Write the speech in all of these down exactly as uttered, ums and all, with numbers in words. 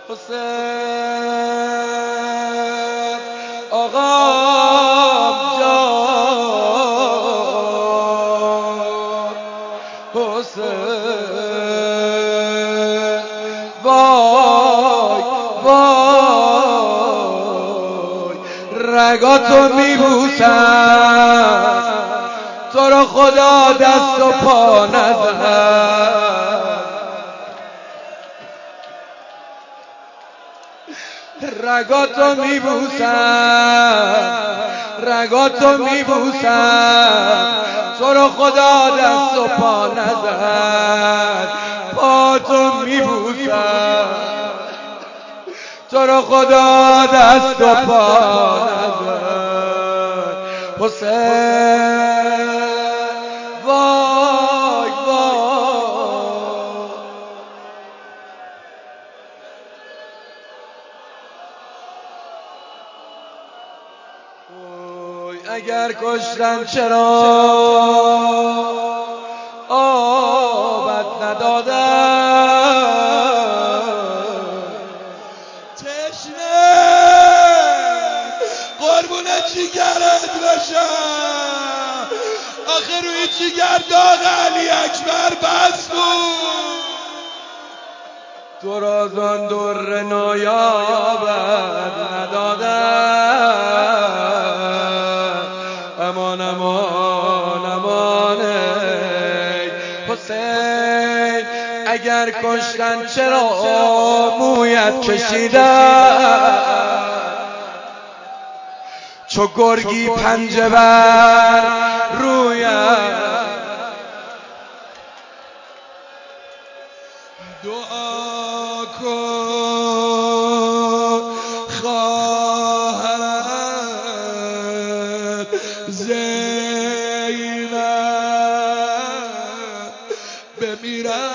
حسین آقا جان حسین وای وای رگاتو میبوسم تو رو خدا دست و پا نزن رگاتو میبوسم رگاتو میبوسم تو رو خدا دست و پا نزن پاتو میبوسم تو رو خدا دست و پا نزن حسین وای وای اگر کشتن چرا آبت ندادن تشنه قربون جیگرت باشم آخه روی جیگر داغ علی اکبر بس بود تو را زان در نایابت ندادن امان امان امان ای حسین اگر کشتن چرا مویت کشیدن چو گرگی پنجه بر رویم دعا کن خواهرت زینب بمیرد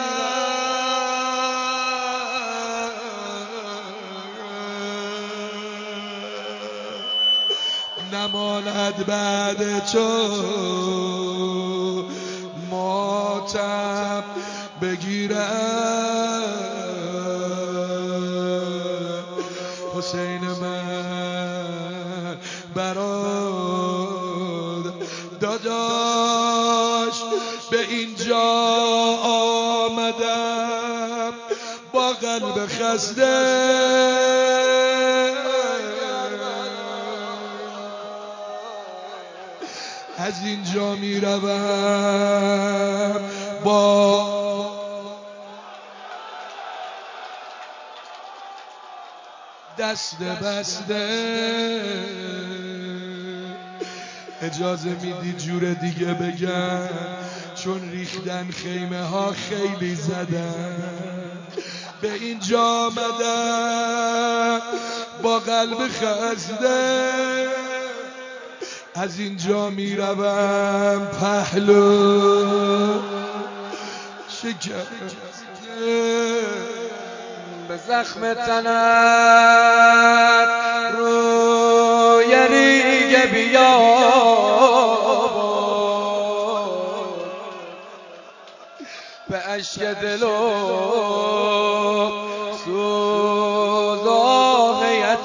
نماند بعد چون ماتم بگیرد حسین من برات داداش به اینجا آمدم با قلب خسته از اینجا می روم با دست بسته اجازه میدی جور دیگه بگم چون ریختن خیمه ها خیلی زدن به اینجا آمدم با قلب خسته از اینجا می روم پهلو شکر به زخم تنت روی ریگ بیا به اشک دل و سوزان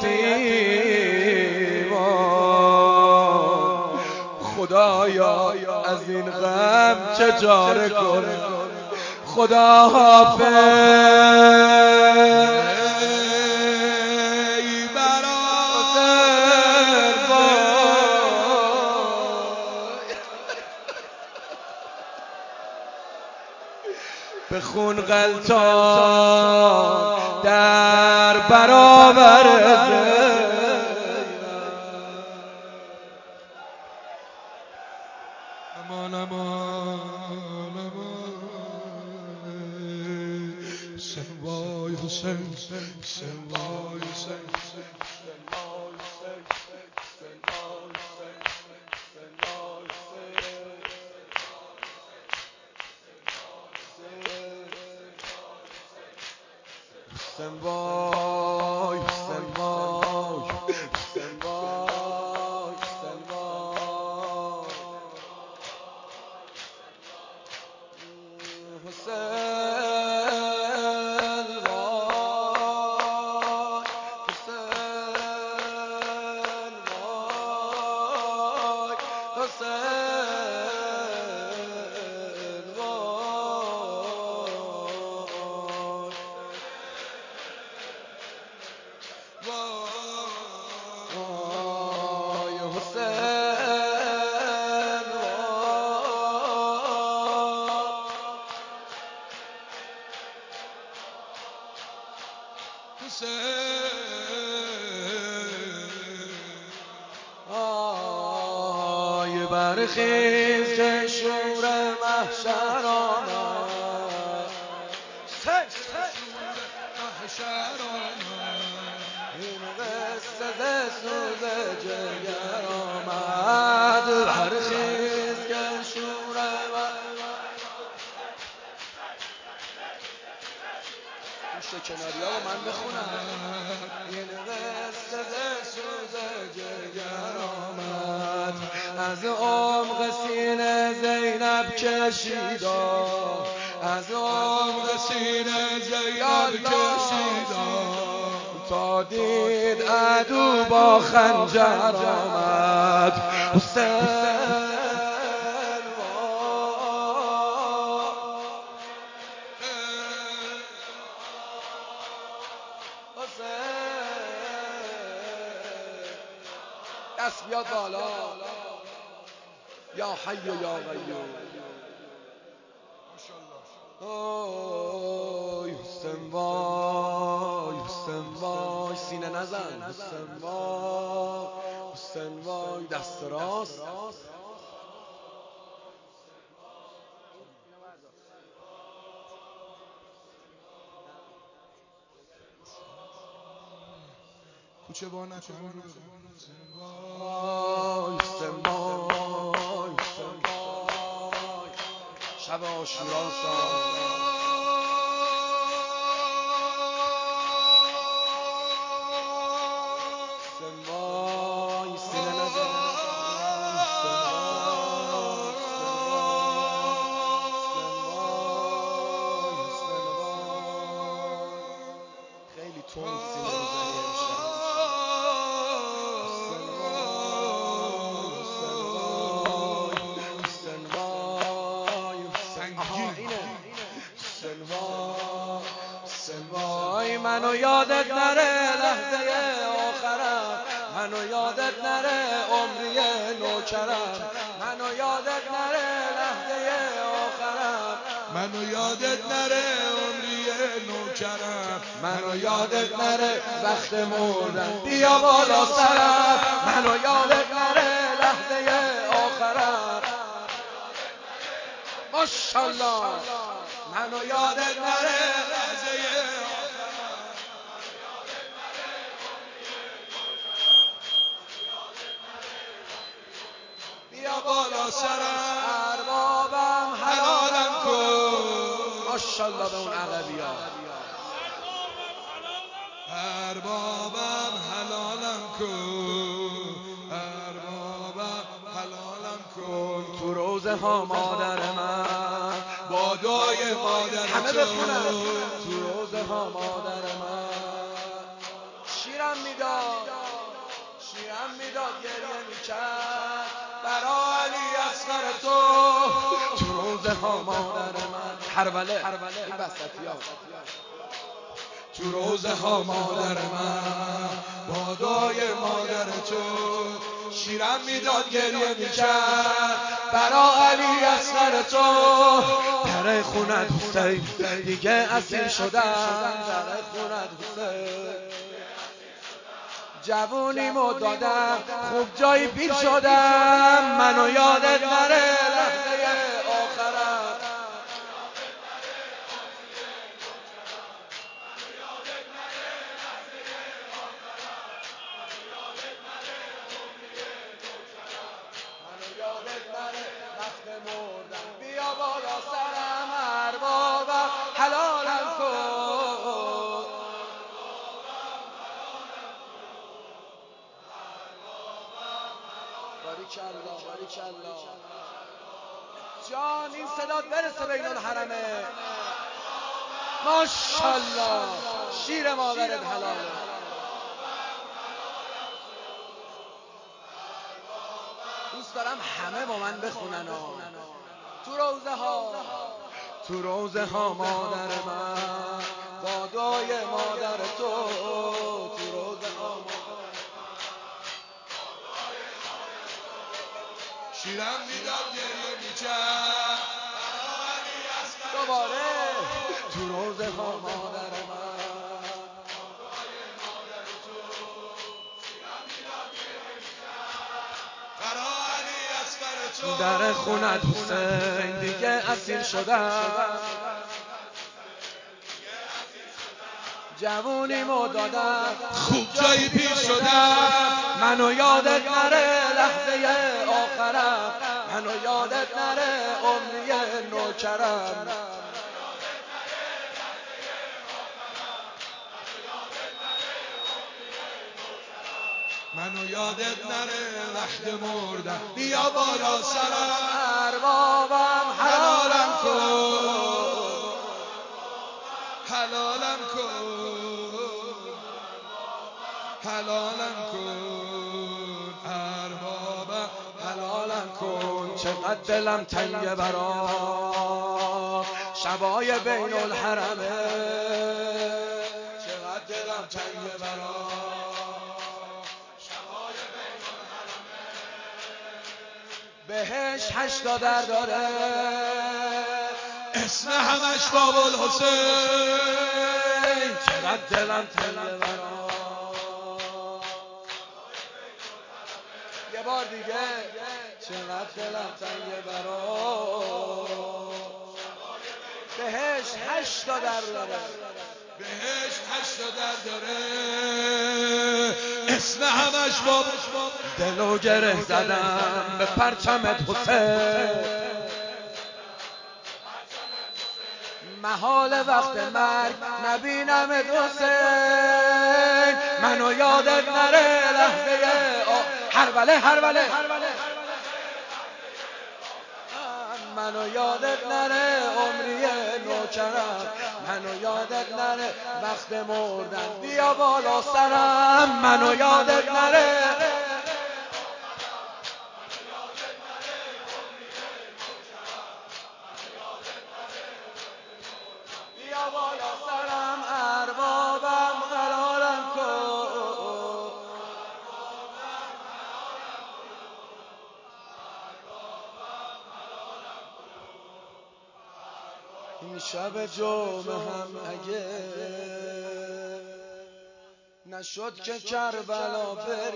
یتیمان خدایا از این غم چه چاره کنه خدا حافظ ای برادر به خون غلطان در برابر امان امان وای حسین حسین وای حسین حسین وای حسین وای حسین وای حسین وای حسین وای حسین آی برخیز که شور محشر آمد محشر آمد این قصه ز سوز جگر آمد برخیز که شور پشت کناری ها من بخونم این قصه ز سوز جگر آمد از عمق سینه زینب کشیدا از عمق سینه زینب کشیدا تا دید عدو با خنجر آمد حسین دست بیاد بالا یا حی و یا قیوم اوه حسین وای حسین وای سینه نزن حسین وای حسین وای دست راست کوچه با نکن حسین وای حسین وای شب عاشورا خیلی تون سینه وای منو یادت نره لحظه آخرم منو یادت نره عمری نوکرم منو یادت نره لحظه آخرم منو یادت نره عمری نوکرم منو یادت نره وقت مردن بیا بالا سرم منو یادت نره لحظه آخرم ماشاءالله منو یادت نره لحظه بیا بالا سرم اربابم حلالم کن ماشاءالله به اون عقبی ها اربابم حلالم کن اربابم حلالم کن تو روزه ها مادر من با دعای مادر همه بخونن تو روزه ها مادر من شیرم میداد شیرم میداد گریه میکرد برا علی اصغر تو تو روزه ها مادر من هربله این وسطی ها تو روزه ها مادر من با دعای مادر تو شیرم میداد گریه میکرد برا علی اصغر تو در خونت حسین دیگه اسیر شدم در خونت حسین جوونیمو دادم خوب جایی پیر شدم منو یادت نره لحظه آخرم منو یادت نره وقت مردم بیا بالا سرم اربابم حلالم کن باریکالله باریکالله جان این صدا برسه بین الحرمه ماشاءالله شیر مادرت حلاله دوست دارم همه با من بخونن تو روزه ها تو روزه ها مادر من با دعای مادر تو تو روزه شیرم میداد گریه میکرد دوباره تو روزه ها مادر من در خونت حسین دیگه اسیر شدم جوونیمو دادم خوب جایی پیش شدم منو یادت نره لحظه آخرم منو یادت نره عمری نوکرم منو یادت نره وقت مردم بیا بالا سرم اربابم حلالم کن حلالم کن حلالم کن اربابم حلالم کن چقدر دلم تنگه برا شبای بین الحرمه چقدر دلم تنگه برا بهش هشتا در داره اسم همش باب الحسین چقدر دلم تنگه برا یه بار دیگه چقدر دلم تنگه برا بهش هشتا در داره بهش هشتا در داره اسم همش باب دلو گره زدم به پرچمت حسین محال وقت مرگ نبینمت حسین منو یادت نره لحظه هربله هربله منو یادت نره عمری نوکرم منو یادت نره وقت مردن بیا بالا سرم منو یادت نره بیا بالا سرم اربابم حلالم کن این شب جمعه هم اگه نشد که کربلا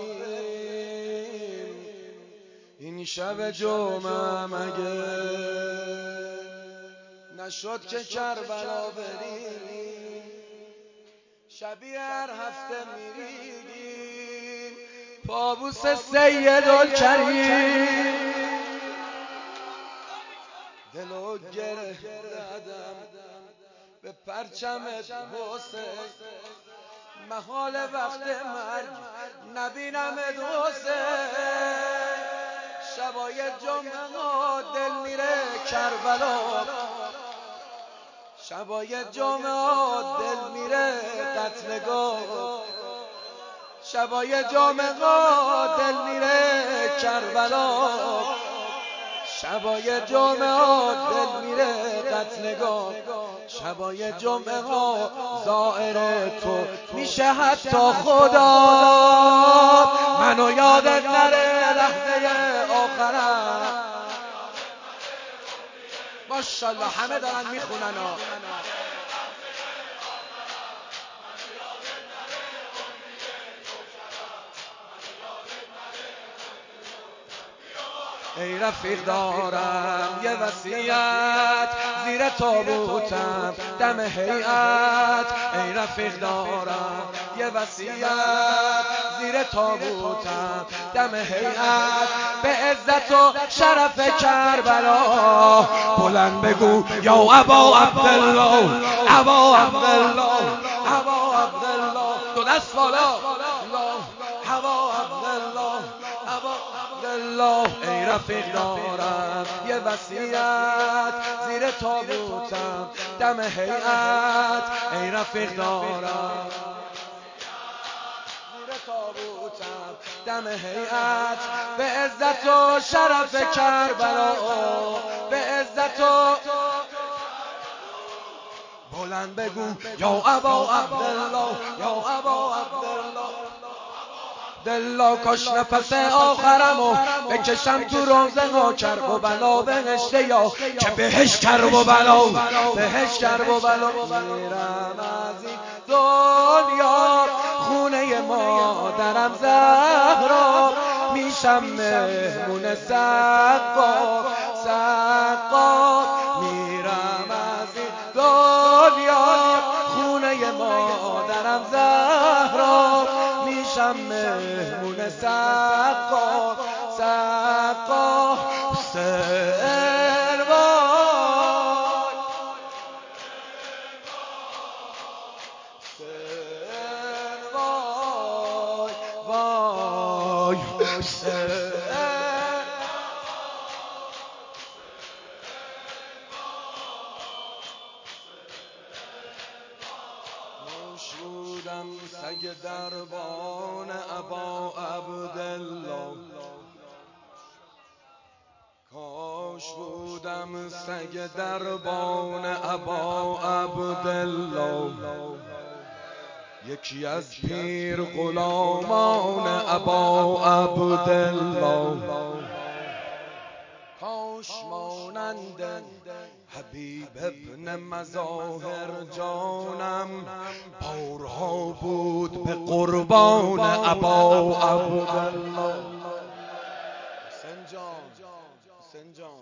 بریم این شب جمعه هم اگه نشد که کربلا بریم شبیه هر هفته میریدیم پابوس سیدالکریم دلو گره زدم به پرچمت حسین محال وقت مرگ نبینمت حسین شبای جمعه ها دل میره کربلا شبای جمعه ها دل میره قتلگاه شبای جمعه ها دل میره کربلا شبای جمعه ها دل میره قتلگاه شبای جمعه ها زائر تو میشه حتی خدا منو یادت نره لحظه آخرم ماشاءالله همه دارن میخونن ها ای رفیق دارم یه وصیت زیر تابوتم دم هیئت ای رفیق دارم یه وصیت زیر تابوتم دم هیئت به عزت و شرف کربلا بلند بگو یا ابا عبدالله ابا عبدالله ابا عبدالله دو دست بالا ابا عبدالله ابا عبدالله ای رفیق دارم یه وصیت زیر تابوتم دم هیئت ای رفیق دارم زیر تابوتم دم هیئت به عزت و شرف کربلا به عزت و بلند بگو یا ابا عبدالله یا ابا عبدالله دلا کاش نفس آخرمو بکشم تو روزه ها، کرب و بلا بهشته یا که بهش کرب و بلا بهش کرب و بلا. میرم از این دنیا خونه مادرم زهرا، میشم مهمون سقا سقا. میرم از این دنیا خونه مادرم زهرا، میشم مهمون سقا سقا. حسین وای حسین وای وای حسین. بودم سگ دربان ابا عبدالله، کاش بودم سگ دربان ابا عبدالله، یکی از پیر غلامان ابا عبدالله. کاش مانند حبیب ابن مظاهر جانم بارها بود به قربان ابا عبدالله. حسین جان حسین جان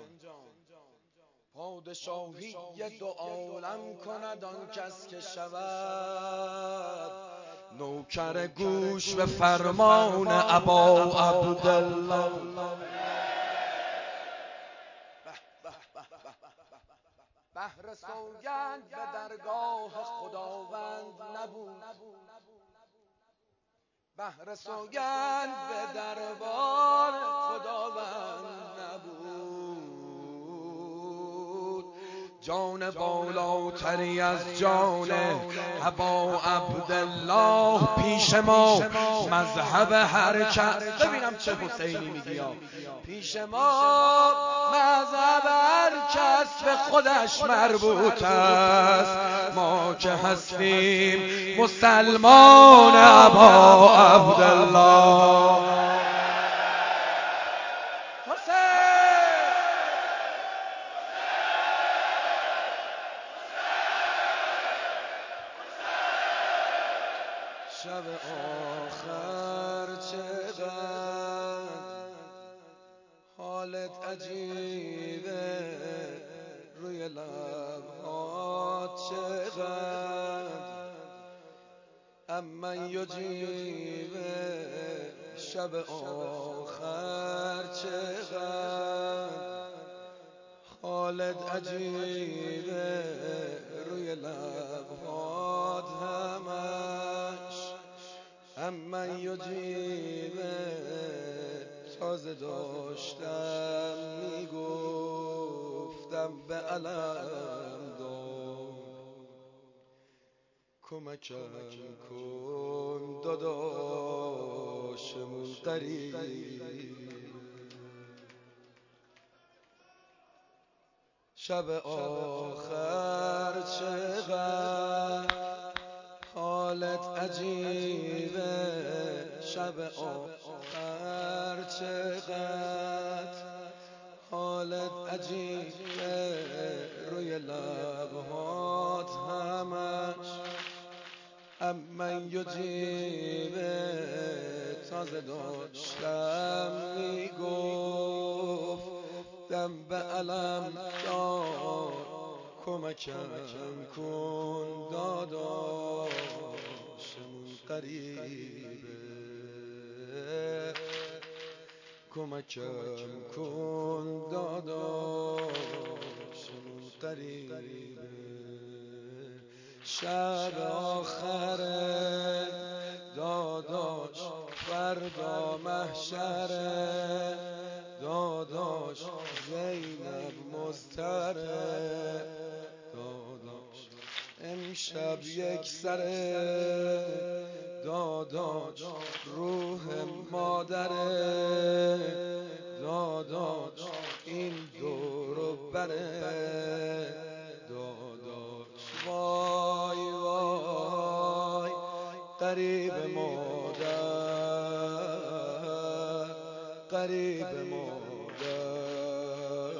پادشاهی دو عالم کند آن کس که شود نوکر گوش به فرمان ابا عبدالله. بهر سوگند به درگاه خداوند نبود، بهر سوگند به دربار خداوند نبود. جان بالاتری از جان ابا عبدالله پیش ما مذهب هر کس. ببینم چه حسینی میگی ها. پیش ما مذهب هر کس به خودش مربوط است، ما که هستیم مسلمان ابا عبدالله. شب آخر چقدر حالت عجیبه، روی لبهات چقدر اما یجیبه. شب آخر چقدر حالت عجیبه، روی لبهات همش اما یجیبه. تازه داشتم میگفتم به علم دار، کمکم کن داداشمون قریب. شب آخر چقدر حالت عجیبه، شب آخر چقدر حالت عجیبه، روی لبهات همش اما یجیبه. تازه داشتم میگفتم به علم دار، کمکم کن داداشمون قریبه. کمکم کن داداشمون قریبه. شب آخره داداش فردا محشره، داداش زینب مضطره، داداش امشب یک سره، داداش روح مادره، داداش این دورو بره، داداش وای وای قریب مادر. غریب مادر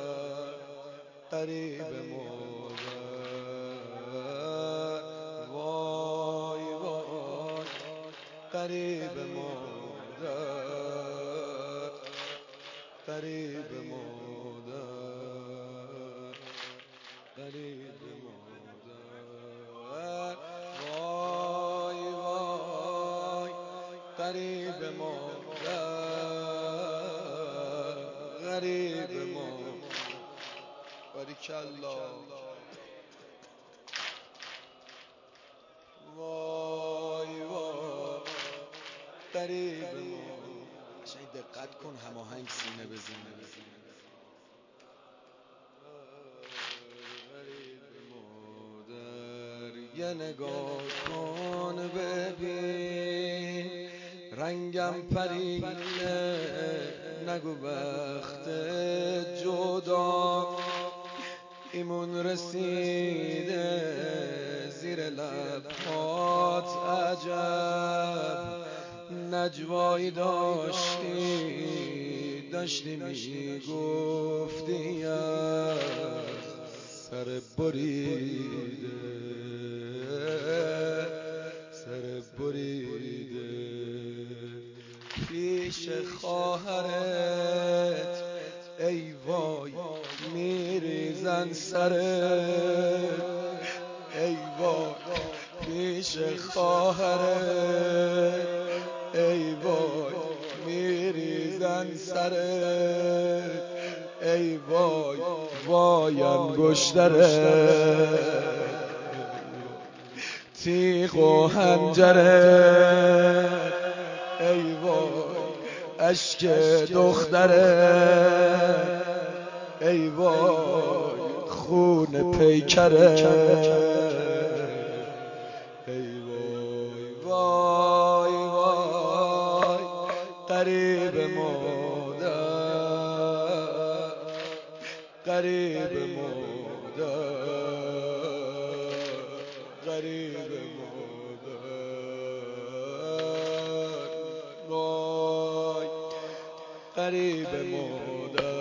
غریب مادر وای وای غریب مادر غریب مادر غریب مادر وای وای غریب مادر غریب مادر باریکالله وای وای غریب مادر قشنگ دقت کن هماهنگ سینه به سینه یه نگاه کن ببین رنگم پریده نگو وقت جدا ایمون رسیده زیر لبات عجب نجوایی داشتی داشتی میگفتی از سر بریده سر بریده پیش خواهرت ای وای میریزن سرت ای وای پیش خواهرت ای وای میریزن سرت ای وای وای انگشترت تیغ و حنجرت ای وای اشک دخترت ای وای خون پیکرت ای وای وای وای غریب مادر غریب مادر غریب مادر وای غریب مادر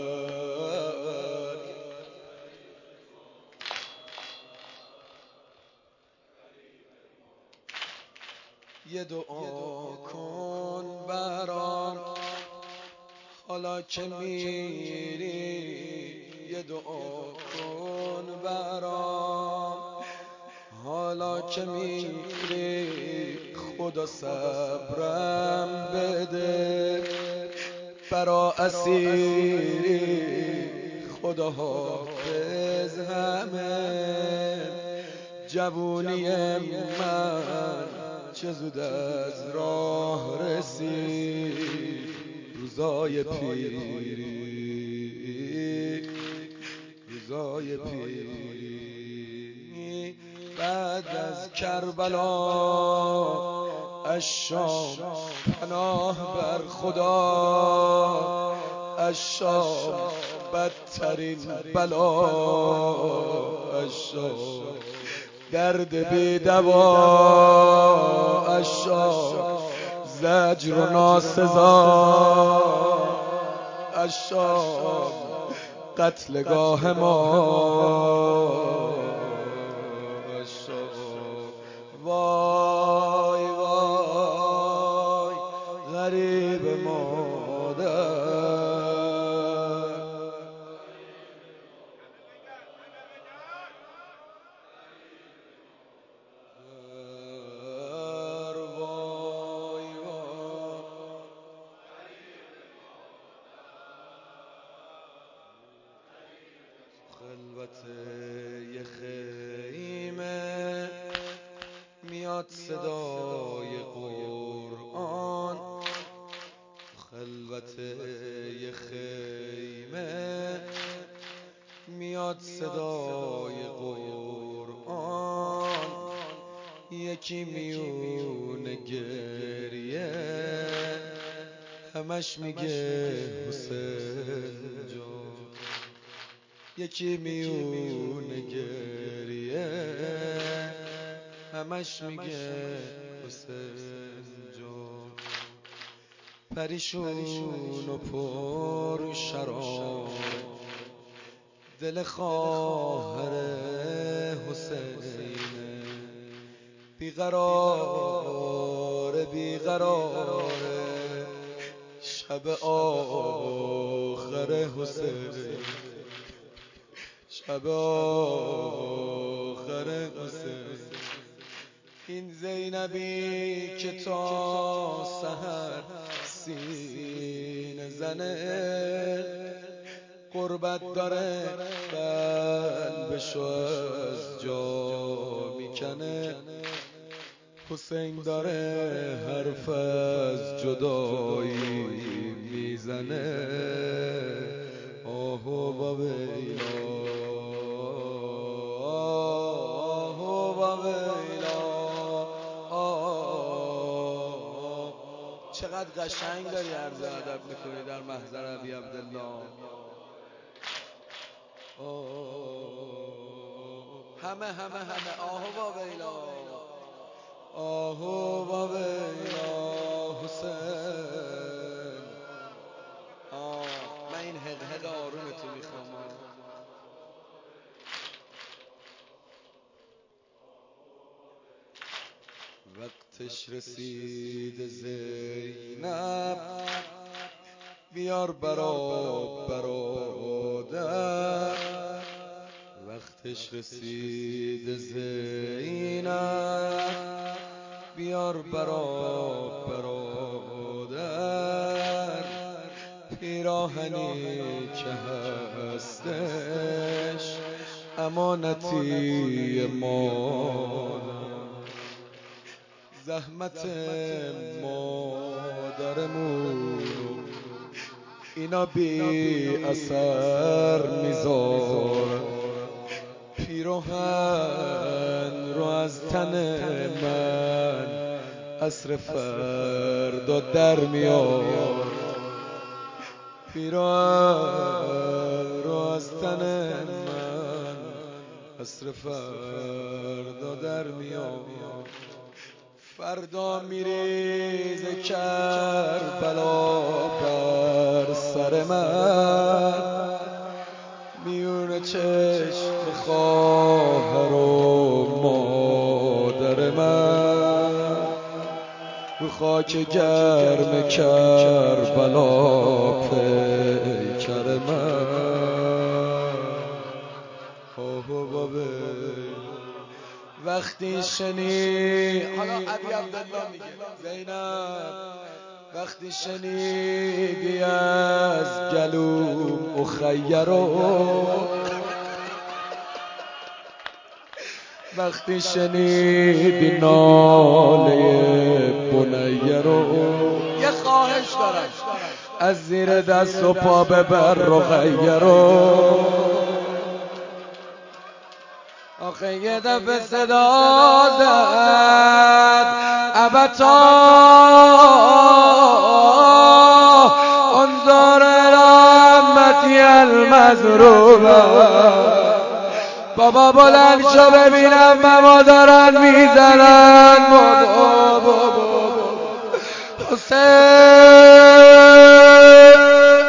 یه دعا کن برام حالا که میری یه دعا کن برام حالا که میری خدا صبرم بده برا اسیری خدا حافظ همه جوونی من چه زود از راه رسید روزای پیری روزای پیری بعد از کربلا از شام پناه بر خدا از شام بدترین بلا از شام درد بی دوا از شام زجر و ناسزا از شام قتلگاه ما از شام وای وای غریب مادر خلوت یه خیمه میاد صدای قرآن خلوت یه خیمه میاد صدای قرآن یکی میونه گریه همش میگه حسین جان یکی میونه گریه همش میگه حسین جان پریشون و پر شراب دل خواهر حسینه، بیقرار بیقرار شب آخر حسین، شب آخر حسین. این زینبی که تا سحر سینه زنه، قربت داره قلبشو از جا میکنه. حسین داره حرف از جدایی میزنه. آه و ویلا، آه و ویلا. چقدر قشنگ داری عرض ادب میکنی در محضر ابی عبدالله. همه همه همه آه و ویلا، آه و ویلا حسین. آه من این حقحق آرومتو میخوام. وقتش رسید زینب بیار برا برادر. وقتش رسید زینب بیار برا برادر. پیراهنی که هستش امانتی ما، زحمت مادرمون اینا بی اثر میذارن. پیراهن رو از تن من عصر فردا در میار. پیراهن رو از تن من عصر فردا در میار. فردا میریز کربلا بر سر من، میونه چشم خواهر و مادر من. رو خاک گرم کربلا پیکر من. آه بابا وقتی شنی، حالا ابی عبدالله میگه زینب، وقتی شنیدی از گلوم اخیرو، وقتی شنیدی ناله بنیرو، یه خواهش دارم از زیر دست و پا ببر رقیرو. آخه یه دفعه صدا زد ابتا انظر رحمتی المظلومه. بابا بلند شو ببینم مما دارن میزنن. بابا بابا حسین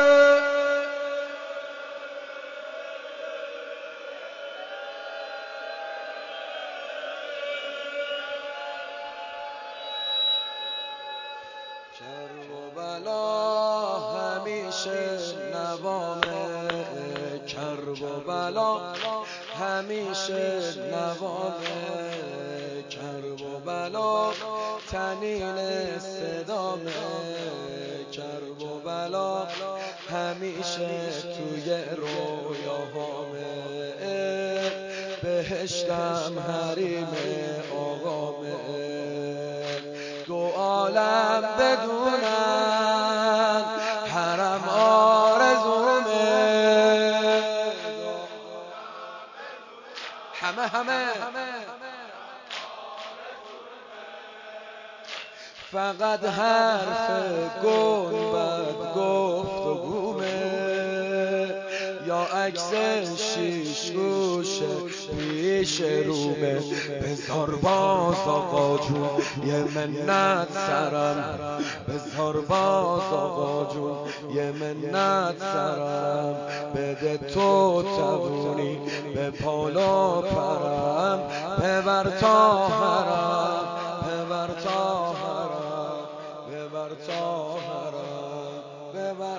کربلا همیشه نوامه، کربلا همیشه نوامه، کربلا تنین صدامه، کربلا همیشه توی رویاهامه. بهشتم حریم آقامه، دو عالم بدونن حرم آرزومه. همه همه فقط حرف گنبد گفت و گومه. یا عکس شیش گوشه پیش رومه، بذار باز آقا جون یه منت سرم، بذار باز آقا جون یه منت سرم، بده تو توونی به پالا پرم، ببر تا حرم، ببر تا حرم، ببر تا حرم، ببر.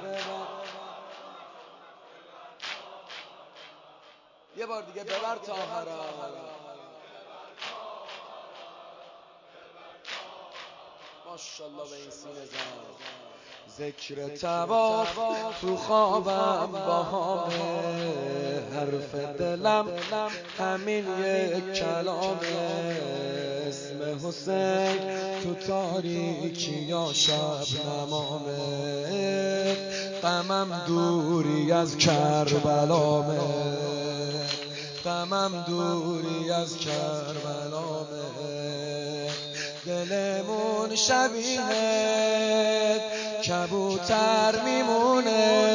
یه بار دیگه ببر تا حرم. ماشاءالله به این سینه زن. ذکر تواف تو خوابم باهامه، حرف دلم همین یک کلامه، اسم حسین تو تاریکی یا شب نمامه، غمم دوری از کربلامه، غمم دوری از کربلامه، دلمون شبیه کبوتر میمونه،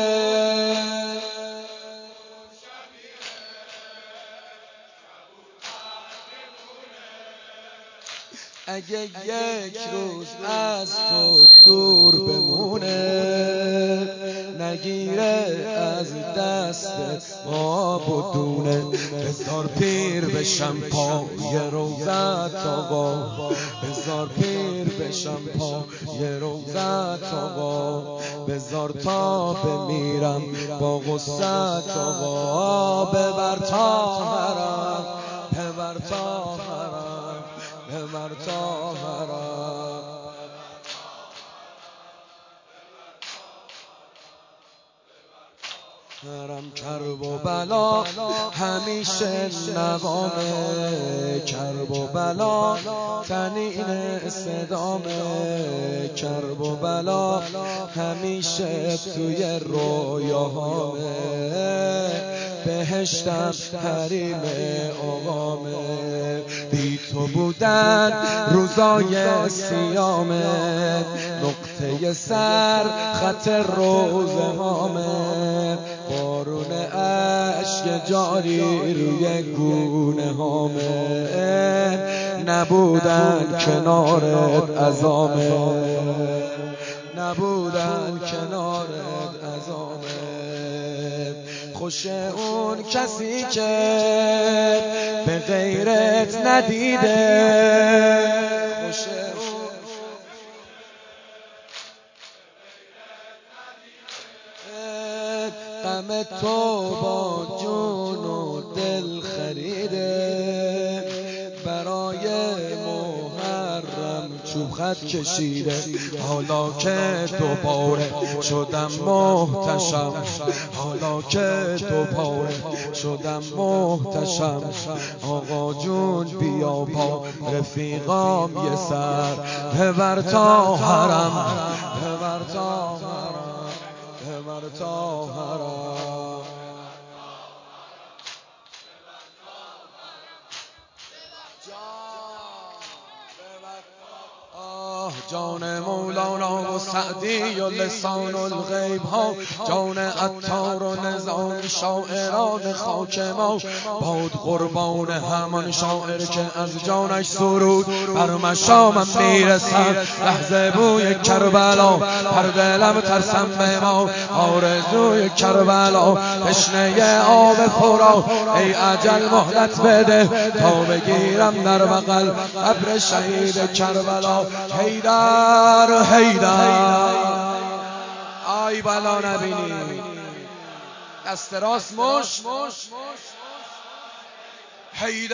اگه یک روز از تو دور بمونه، نگیره از دست آب و دونه، بذار پیر بشم پای روزت آقا، بذار پیر بشم پای روزت آقا، بذار تا بمیرم با غصت آقا، ببر تا حرم، ببر تا حرم، ببر تا حرم. حرم کرب و بلا همیشه نوامه، کرب و بلا تنین صدامه، کرب و بلا همیشه توی رویاهامه، بهشتم حریم آقامه، بی تو بودن روزای سیامه، نقطه سر خط روزهامه، بارون اشک جاری روی گونه هامه، نبودن کنارت عزامه، نبودن کنارت عزامه، خوش اون کسی که به غیرت ندیده، خوش اون غم تو با جون و دل خریده، برای محرم چوب خط کشیده، حالا که دوباره شدم محتشم، حالا که دوباره شدم محتشم، آقا جون بیا با رفیقام یه سر، ببر تا حرم، ببر تا حرم، ببر تا حرم. جان مولانا و سعدی و لسان الغیب ها، جان عطار و نظام شاعران خاک ما، باد قربان همان شاعر که از جانش سرود بر مشامم میرسد، لحظه بوی کربلا هر دلم ترسم به ما، آرزوی کربلا تشنه آب فرا، ای اجل مهلت بده تا بگیرم در بغل قبر شهید کربلا، حیدر حیدر. آی بلا نبینی دست راست مش حیدر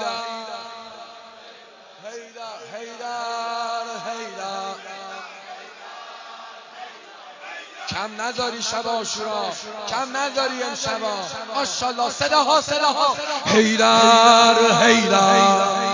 حیدر حیدر حیدر. کم نذاری شب عاشورا، کم نذاری امشبا، ماشاءالله صداها صداها. حیدر حیدر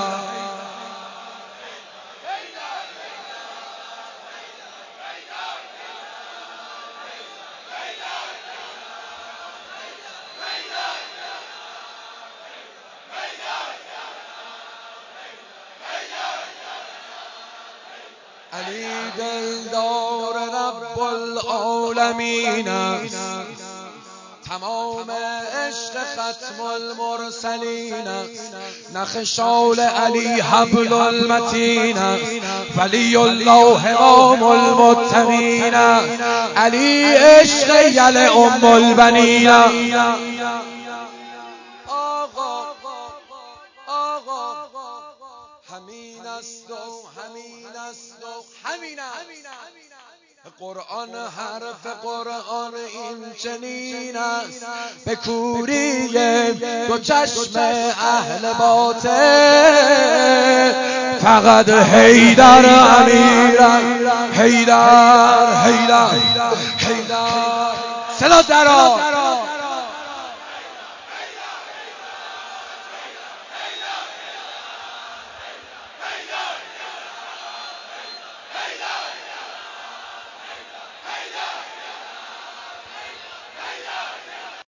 علی دلدار رب العالمین است، تمام عشق ختم المرسلین است، نخ شال علی حبل المتین است، ولی الله امام المتقین است، علی عشق یل ام البنین است. آقا آقا همین است و همین است و همین است. قرآن حرف قرآن این چنین است، به کوری دو چشم اهل باطل فقط حیدر امیرم، حیدر حیدر حیدر صدا درا